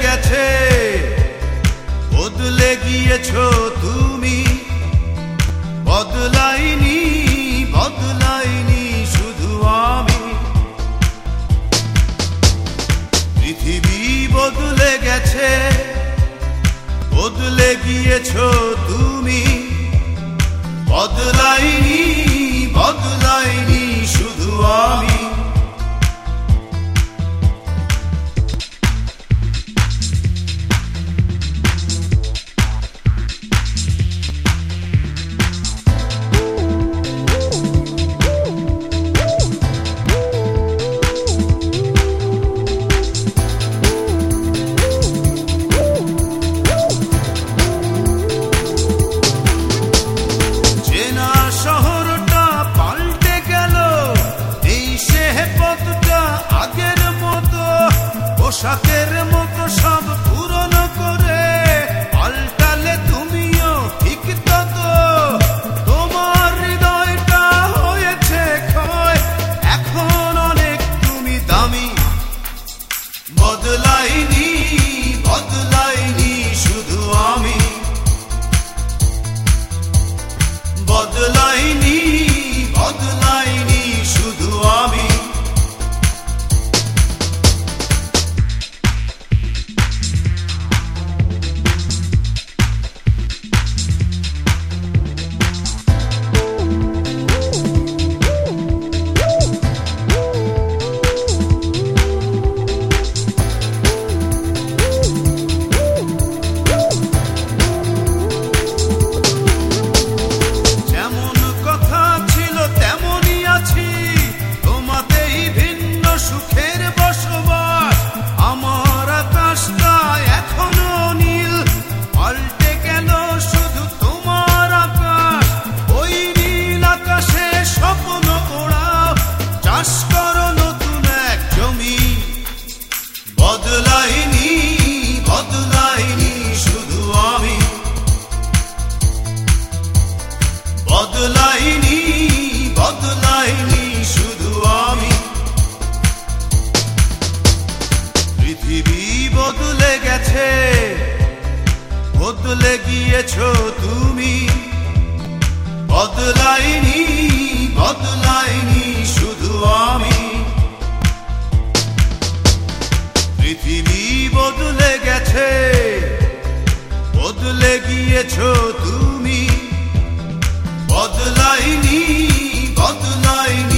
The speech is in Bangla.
গেছে, বদলে গিয়েছো তুমি। বদলাইনি বদলাইনি শুধু আমি। পৃথিবী বদলে গেছে, বদলে গিয়েছো তুমি। বদলাইনি বদলাইনি শুধু আমি। পোশাকের মতো সব পুরনো করে পাল্টালে তুমিও ঠিক তত। তোমার হৃদয়টা হয়েছে ক্ষয়, এখন অনেক তুমি দামি। বদলাইনি বদলাইনি শুধু আমি। বদলাইনি বদলাইনি শুধু আমি। বদলাইনি বদলাইনি শুধু আমি। বদলাইনি বদলাইনি শুধু আমি। পৃথিবী বদলে গেছে, বদলে গিয়েছো তুমি। বদলাইনি বদলাইনি শুধু আমি। পৃথিবী বদলে গেছে, বদলে গিয়েছো তুমি। বদলাইনি বদলাইনি